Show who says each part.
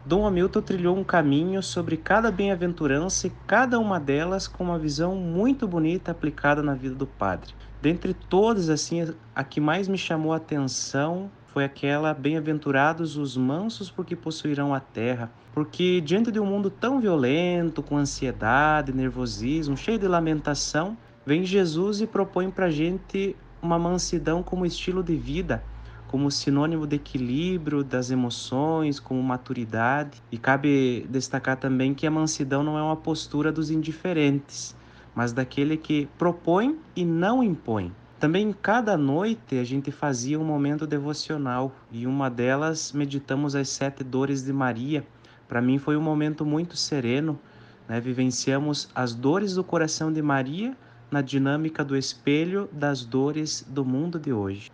Speaker 1: Dom Hamilton trilhou um caminho sobre cada bem-aventurança e cada uma delas com uma visão muito bonita aplicada na vida do padre. Dentre todas, assim, a que mais me chamou a atenção foi aquela bem-aventurados os mansos porque possuirão a terra. Porque diante de um mundo tão violento, com ansiedade, nervosismo, cheio de lamentação, vem Jesus e propõe para a gente uma mansidão como estilo de vida, como sinônimo de equilíbrio das emoções, como maturidade. E cabe destacar também que a mansidão não é uma postura dos indiferentes, mas daquele que propõe e não impõe. Também cada noite a gente fazia um momento devocional e uma delas meditamos as 7 dores de Maria. Para mim foi um momento muito sereno, né? Vivenciamos as dores do coração de Maria na dinâmica do espelho das dores do mundo de hoje.